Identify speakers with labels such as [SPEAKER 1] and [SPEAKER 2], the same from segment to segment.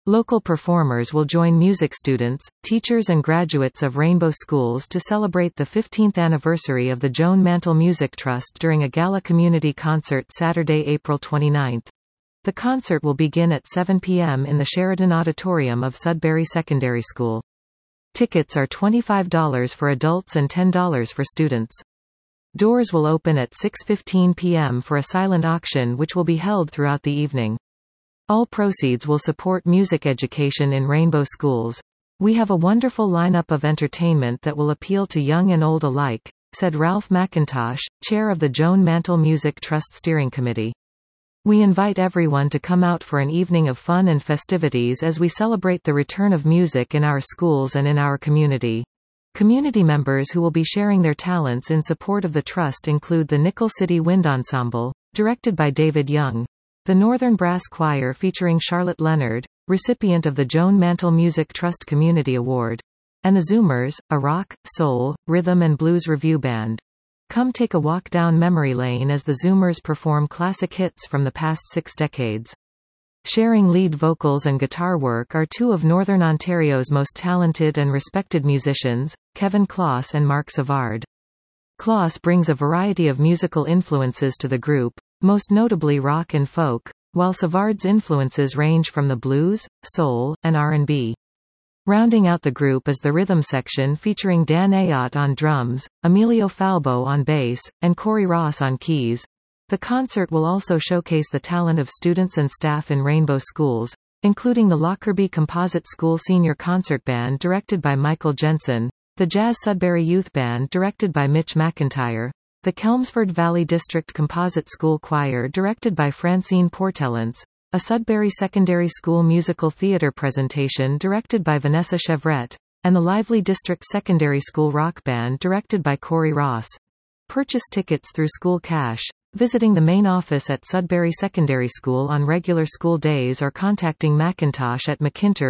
[SPEAKER 1] Local performers will join music students, teachers and graduates of Rainbow Schools to celebrate the 15th anniversary of the Joan Mantel Music Trust during a gala community concert Saturday, April 29. The concert will begin at 7 p.m. in the Sheridan Auditorium of Sudbury Secondary School. Tickets are $25 for adults and $10 for students. Doors will open at 6:15 p.m. for a silent auction which will be held throughout the evening. All proceeds will support music education in Rainbow Schools. "We have a wonderful lineup of entertainment that will appeal to young and old alike," said Ralph McIntosh, chair of the Joan Mantel Music Trust Steering Committee. "We invite everyone to come out for an evening of fun and festivities as we celebrate the return of music in our schools and in our community." Community members who will be sharing their talents in support of the trust include the Nickel City Wind Ensemble, directed by David Young, the Northern Brass Choir featuring Charlotte Leonard, recipient of the Joan Mantel Music Trust Community Award, and the Zoomers, a rock, soul, rhythm and blues revue band. Come take a walk down memory lane as the Zoomers perform classic hits from the past 6 decades. Sharing lead vocals and guitar work are two of Northern Ontario's most talented and respected musicians, Kevin Kloss and Mark Savard. Kloss brings a variety of musical influences to the group, most notably rock and folk, while Savard's influences range from the blues, soul, and R&B. Rounding out the group is the rhythm section featuring Dan Ayotte on drums, Emilio Falbo on bass, and Corey Ross on keys. The concert will also showcase the talent of students and staff in Rainbow Schools, including the Lockerbie Composite School Senior Concert Band directed by Michael Jensen, the Jazz Sudbury Youth Band directed by Mitch McIntyre, the Chelmsford Valley District Composite School Choir directed by Francine Portellance, a Sudbury Secondary School musical theater presentation directed by Vanessa Chevrette, and the Lively District Secondary School Rock Band directed by Corey Ross. Purchase tickets through School Cash, visiting the main office at Sudbury Secondary School on regular school days or contacting McIntosh at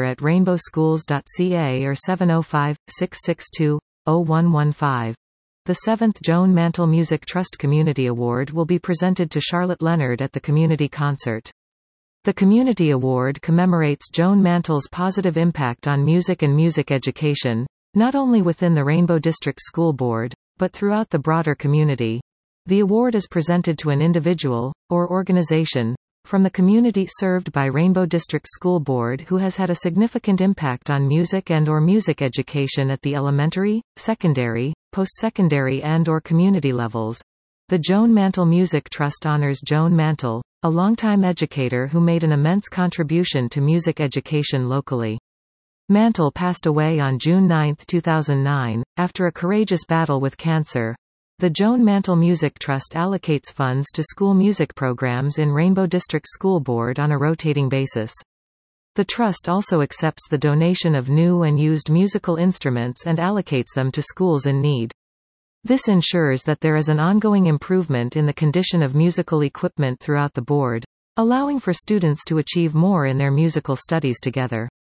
[SPEAKER 1] mcintosh@rainbowschools.ca or 705-662-0115. The 7th Joan Mantel Music Trust Community Award will be presented to Charlotte Leonard at the community concert. The Community Award commemorates Joan Mantel's positive impact on music and music education, not only within the Rainbow District School Board, but throughout the broader community. The award is presented to an individual, or organization, from the community served by Rainbow District School Board who has had a significant impact on music and/or music education at the elementary, secondary, post-secondary and/or community levels. The Joan Mantel Music Trust honors Joan Mantel, a longtime educator who made an immense contribution to music education locally. Mantel passed away on June 9, 2009, after a courageous battle with cancer. The Joan Mantel Music Trust allocates funds to school music programs in Rainbow District School Board on a rotating basis. The Trust also accepts the donation of new and used musical instruments and allocates them to schools in need. This ensures that there is an ongoing improvement in the condition of musical equipment throughout the board, allowing for students to achieve more in their musical studies together.